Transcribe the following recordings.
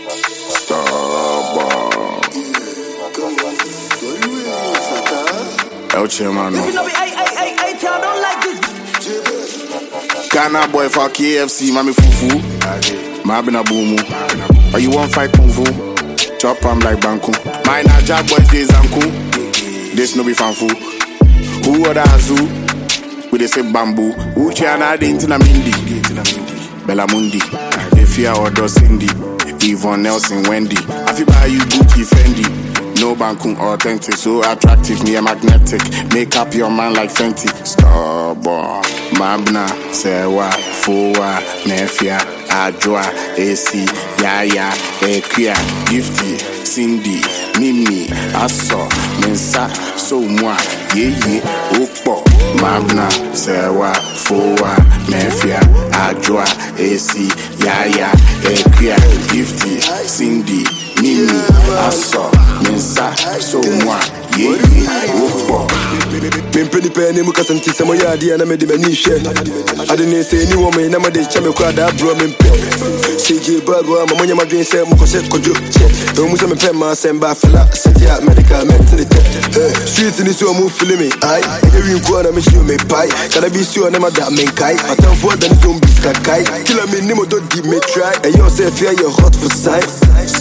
El Chairman. If you know me, I don't like this. Ghana boy for KFC, mami fufu. Ma bina boomu. Or you want fight kung fu? Chop am like banku. Mine a jack boys days anku. This no be fanfu. Who other azu? We dey say bamboo. Uchi ana de intina mindi. Bella Mundi. If you are order Cindy. Yvonne Nelson Wendy. I feel buy you Gucci Fendi. No Bankun authentic, so attractive, me a magnetic. Make up your man like Fenty. Starborn, Mabna, Sewa, Fowa, Nefia, Adwa, AC, Yaya, Ekia, Gifty, Cindy, Mimi, Asso, Mensa, So Moi, Ye, Opo, Mabna, Sewa, Fowa, Nefia, Adwa, AC, Yaya, Ekia, Gifty, Cindy, Mimi, Asso, Mensa, So Moi, Ye, Opo. Penny penny mukasanti sama ya dia na mede mani hwe adene se ni wo me na mede cha me kwa da bro me pe CJ Barbo ma monya madwen se mukose kojo che e mu se me pe ma semba fela setia medicament ni te street ni so mu feel me ai e wi ko na me shi me pai kana bi si o na ma da men kai atam for the zombies ka kai killer me ni mo do di me try and you say fear you hot for science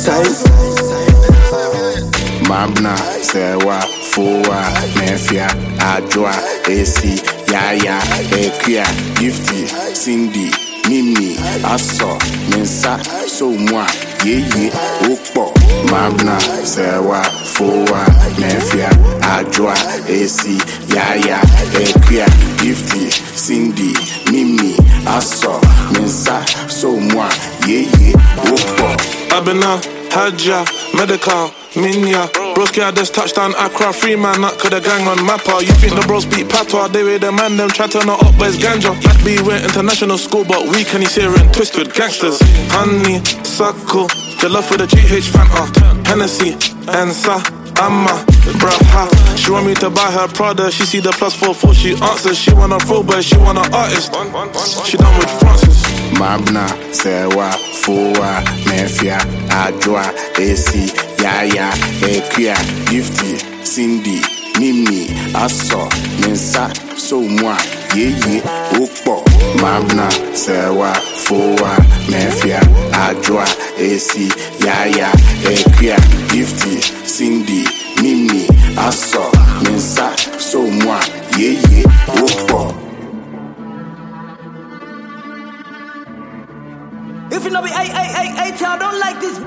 Mabna, Sewa, Fowa, Nefia, Adwa, AC, Yaya, Ekia, Gifty, Cindy, Mimi, Asso, Mensa, So Moi, Ye, Opo. Mabna, Sewa, Fowa, Nefia, Adwa, AC, Yaya, Ekia, Gifty, Cindy, Mimi, Asso, Mensa, So Moi, Ye, Opo. Abena, Hadja, Medical, Minya, broski had this touchdown, Accra, free man, not could a gang on Mappa. You think the bros beat Patois, they with the man, them try to turn up, but it's ganja. Black B went international school, but we can hear and twist with gangsters. Honey, Sako, the love for the GH Fanta, Hennessy, Ansa, Amma, Braha. She want me to buy her Prada, she see the +44, she answers. She want a pro, but she want an artist. She done with Francis. Mabna, Sewa, Fowa, Nefia, Adwa, AC, Yaya, Ekia, Gifty, Cindy, Mimi, Asso, Mensa, So Moi, Ye, Opo. Mabna, Sewa, Fowa, Nefia, Adwa, AC, Yaya, Ekia, Gifty, Cindy, Mimi, Asso, Mensa, So Moi, Ye, Opo. If you know me, I don't like this.